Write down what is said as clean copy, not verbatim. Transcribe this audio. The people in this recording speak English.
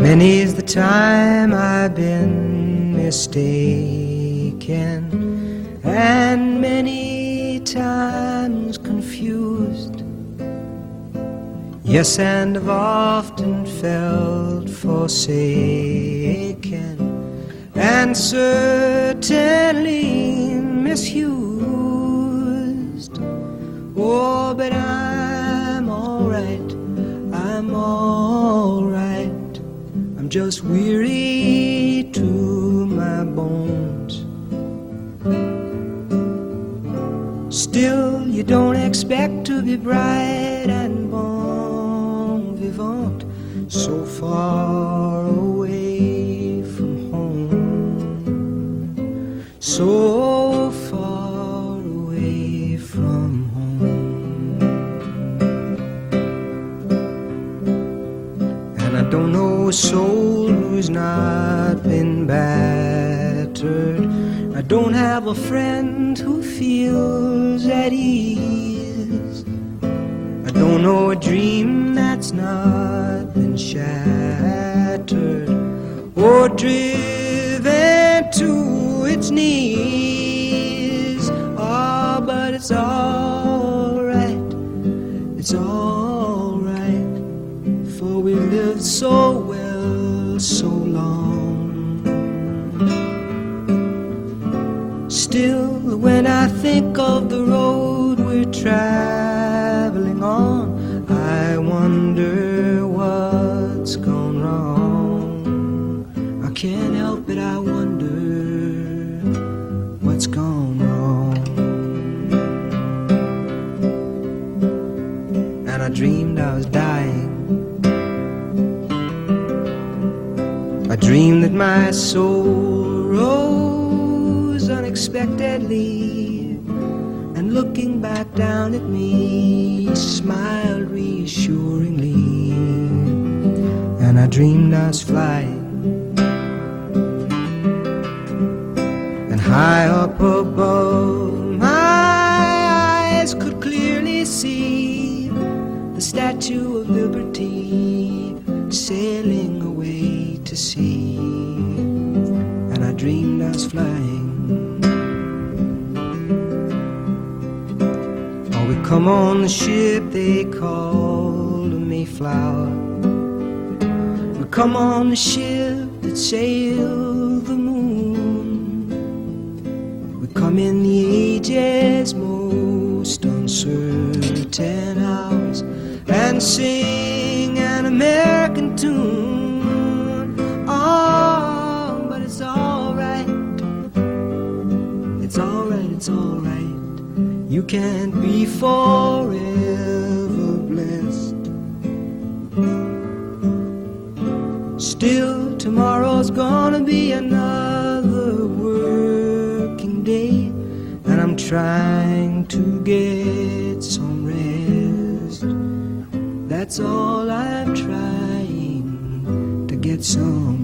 Many's the time I've been mistaken, and many times confused. Yes, and I've often felt forsaken, and certainly misused. Oh, but I'm alright, I'm alright. I'm just weary to my bones. Still, you don't expect to be bright and bon vivant so far away from home, so far away from home. And I don't know a soul who's not been battered. I don't have a friend who feels at ease. I don't know a dream that's not been shattered or driven to its knees. Oh, but it's all right, it's all right, for we lived so well so long. Still, when I think of the road we're traveling on, I wonder what's gone wrong. I can't help it, I wonder what's gone wrong. And I dreamed I was dying. I dreamed that my soul rose unexpectedly, and looking back down at me, smiled reassuringly. And I dreamed I was flying, and high up above, my eyes could clearly see the Statue of Liberty sailing away to sea. And I dreamed I was flying. Oh, we come on the ship they called the Mayflower. We come on the ship that sailed the moon. We come in the age's most uncertain hours and sing an American tune. Oh, but it's all right, it's all right, it's all right. You can't be forever blessed. Still, tomorrow's gonna be another working day, and I'm trying to get some rest. That's all I'm trying, to get some